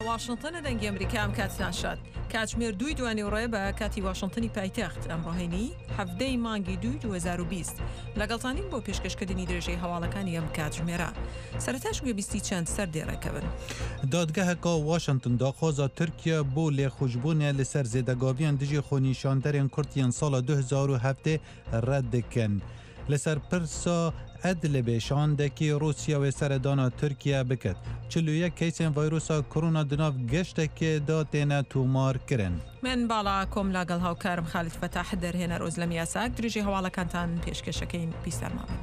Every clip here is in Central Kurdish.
واشنطن دەنگی ئەمریکا ئەم کاتتان شاد کاتژمێر 2 دوانی ڕێ بە کاتی واشنطنی پایتەخت ئەمڕۆهێنی هەفتەی مانگی 2020 لەگەڵتانین بۆ پێشکەشکردنی درێژەی هەواڵەکانی ئەم کاتژمێرە سەرەتاش گوێبیستی چەند سەردێڕەکەون. دادگەهەکە واشنطن داخوازا تورکیا بۆ لێخۆشبوونە لەسەر زێدەگاویان دژی خۆنیشاندەرێن کورتیان ساڵە 2007 ڕەت دەکەن. لەسەر پرسا ئەد لە بێشاندەکی رووسیاوێ سەردانا تورکیا بکات 41 کەیسێن ڤایرۆسا کۆڕۆنا دناو گەشتێکێدا تێنە تومارکردن. من باڵا کۆم لاگەڵ هاوکارم خالید فەتاح دەرهێنەر ئۆز لە میاساک درێژەی هەواڵەکانتان پێشکەشەکەین بیستەرماوە.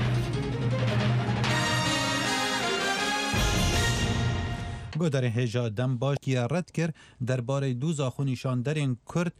گۆدارێن هێژا دەم باشیە ڕەت کرد دەربارەی دوو زاخۆنیشاندەرێن کورد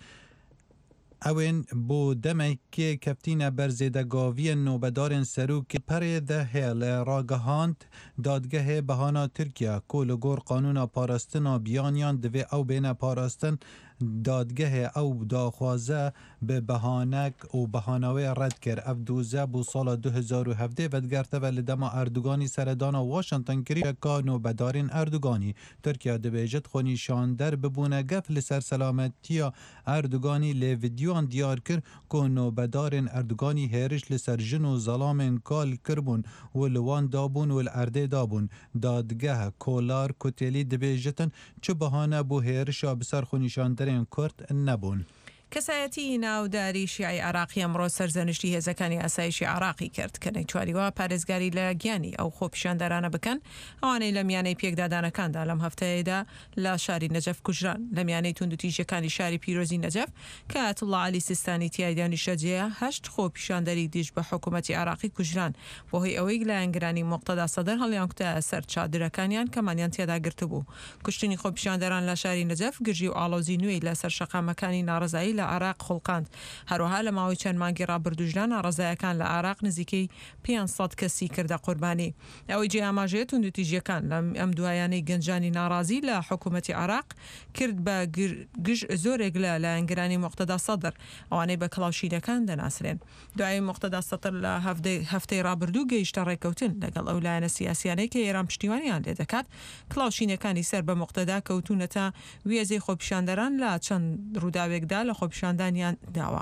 ئەوێن بۆ دەمێکێ کەفتینە بەرزێدەگاویە نۆبەدارên سەرۆکی پەرێ دەهەیە لە ڕاگەهاند دادگەهێ بەهانا تورکیا کۆ لە گۆڕ قانونا پاراستنا بیانیان دەوێ ئەو بێنە پاراستن دادگەهێ ئەو داخوازە بە بەهانەک و بەهانەوەی ڕەت کرد ئەف دووزە بۆ ساڵە 2017 بەدگەرتەوە لە دەما ئەردوگانی سەردانا واشنطن کریەکە نۆبەدارین ئەردوگانی تورکیا دەبێژێت خۆنیشاندەر ببوونە گەف لەسەر سەلامەتیە ئەردوگانی لێ ڤیدیۆان دیار کرد کۆ نۆبەدارên ئەردوگانی هێرش لەسەر ژن و زەڵامên کال کردبوون و لەوان دابوون و ئەردێ دابوون دادگەهە کۆلار کوتێلی دەبێژێتن چ بەهانە بۆ هێرشا بەسەر خۆنیشاندەر کورد نەبوون. کەسایەتی ناوداری شیعی عراقی ئەمڕۆ سەرزەنشتی هێزەکانی ئاسایشی عراقی کرد کە نەیتواریوە پارێزگاری لە گیانی ئەو خۆپیشاندەرانە بکەن ئەوانەی لە میانەی پێکدادانەکاندا لەم هەفتەیەدا لە شاری نەجەف کوژران لە میانەی توندوتیژەکانی شاری پیرۆزی نەجەف کە ئایەتوڵڵا عەلی سیستانی تیایدا نیشتەجێیە 8 خۆپیشاندەری دیش بە حکوومەتی عراقی کوژران بۆ هۆی ئەوەی لایەنگرانی موقتەدا سەدەر هەڵیان کوتە سەر چادرەکانیان کەمانیان تێدا گرتبوو. کوشتنی خۆپیشاندەران لە شاری نەجەف گژی و ئاڵۆزی نوێی لەسەر شەقامەکانی ناڕزایی لە عراق خڵقاند هەروەها لە ماوەی چەند مانگی ڕابردوژدان ناڕزایەکان لە عراق نزیکەی 500 کەسی کردە قوربانی ئەوەی جێ ئاماژەیە توندوتیژیەکان لە ئەم دوایانەی گەنجانی ناڕازی لە حکوومەتی عراق کرد بە گژ زۆرێک لە لایەنگرانی موقتەدا سەدر ئەوانەی بە کڵاوشینەکان دەناسرێن. دوای موقتەدا سەدر لە هەفتەی ڕابردوو گەیشتە ڕێکەوتن لەگەڵ ئەو لایەنە سیاسیانەی کە ئێران پشتیوانیان لێ دەکات کڵاوشینەکانی سەر بە موقتەدا کەوتونەتە وێزەی خۆپیشاندەران لە چەند ڕووداوێکدا لە خۆپیشاندانیان داوە.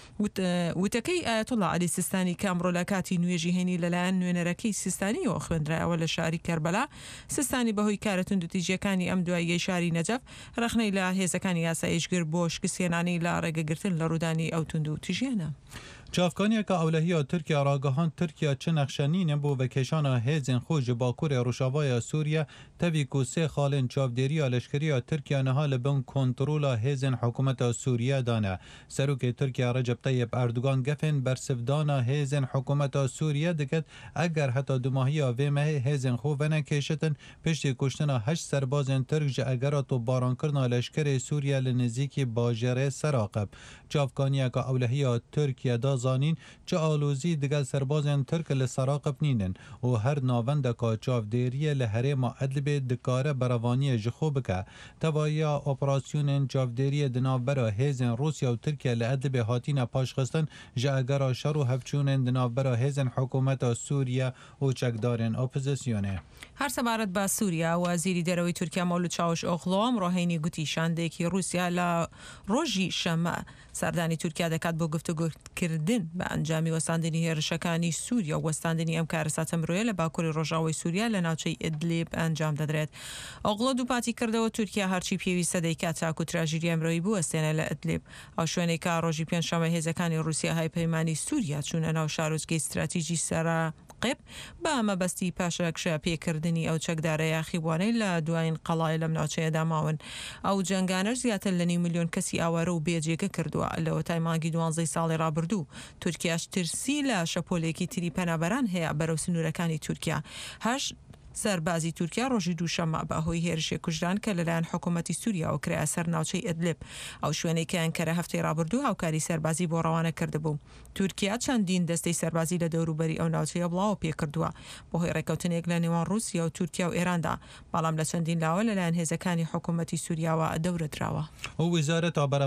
وتەکەی ئایەتوڵڵا عەلی سیستانی کامڕۆ لە کاتی نوێژی هێنی لەلایەن نوێنەرەکەی سیستانیەوە خوێندرایەوە لە شاری کەربەلا سیستانی بەهۆی کارە توندوتیژیەکانی ئەم دواییەی شاری نەجەف ڕەخنەی لە هێزەکانی یاسایشگر بۆ شکستێنانی لە ڕێگەگرتن لە ڕوودانی ئەو توندوتیژیانە. چافکانیەکە ئەولەهیە تورکیا ڕاگەهان تورکیا چ نەخشەنینە بۆ بەکێشانە هێزن خۆش باکوورێ ڕۆژاوایە سووریا تەویک و سێ خاڵێن چاودێریە لەشکریە تورکیا نەها لە بن کۆنتڕۆلا هێزن حکوومەتە سووریا دانە سەرۆکی تورکیا ڕەجەب تەیب ئەردوگان گەفێن بەرسفدانە هێزن حکوومەتە سووریا دەکەت ئەگەر هەتا دوماهیە vێمە هێزن خۆ vەنە کێشتن پشتی کوشتنە 8 سەربازên تورک ji ئەگەرە تۆپبارانکردنا لەشکرê سووریا لە نزیکی باژێرê سەراقب çavkaniyeka ewlehiya Tirkiye da zanîn çi alozî digel serbazên Tirk li Seraqib nînin û her navendeka çavdêriyê li herêma Idlibê dikare berevaniyê ji xwe bike. Tevaya operasyonên çavdêriyê di navbera hêzên Rusya û Tirkiye li Idlibê hatîne paşxistin ji egera şer û hevçûnên di navbera hêzên hikûmeta Sûriye û çekdarên opozisyonê. هەر سەبارەت بە سووریا وەزیری دەرەوەی تورکیا مەولود چاوش ئۆغڵۆ ئەمڕۆهێنی گوتی شاندێکی رووسیا لە ڕۆژی شەمە سەردانی تورکیا دەکات بۆ گفتوگۆکردن بە ئەنجامی وەستاندنی هێرشەکانی سووریا و وەستاندنی ئەم کارەساتە مرۆیە لە باکووری ڕۆژاوای سووریا لە ناوچەی ئیدلیب ئەنجام دەدرێت. ئۆغڵۆ دووپاتی کردەوە تورکیا هەرچی پێویستە دەیکات چاک و تراژیدی ئەمرۆیی بوەستێنە لە ئیدلیب ئەو شوێنەی کا ڕۆژی پێنجشەمە هێزەکانی رووسیا های پەیمانی سووریا چوونە ناو شارۆچکەی استراتیژی سەراقب بە ئەمەبەستی پاشەکشە پێکردنی ئەو چەکدارە یاخیبوانەی لە دوایین قەڵای لەم ناوچەیەدا ماون. ئەو جەنگانەر زیاتر لە 9 ملیۆن کەسی ئاوارە و بێجێگە کردووە لەوە تای مانگی 12 ساڵی ڕابردوو. تورکیاش ترسی لە شەپۆلێکی تری پەنابەران هەیە بەرەو سنوورەکانی تورکیا. سەربازی تورکیا ڕۆژی دووشەمە بەهۆی هێرشێ کوژران کە لەلایەن حکوومەتی سووریا و کرایە سەر ناوچەی ئیدلیب ئەو شوێنەی کە ئەنکەرە هەفتەی ڕابردوو هاوکاری سەربازی بۆ ڕەوانە کردبوو. تورکیا چەندین دەستەی سەربازی لە دەوروبەری ئەو ناوچەیە بڵاو پێکردووە بەهۆی ڕێکەوتنێک لە نێوان رووسیا و تورکیا و ئێراندا بەڵام لە چەندین لاوە لەلایەن هێزەکانی حکوومەتی سووریاوە دەورەدراوە. وزارەت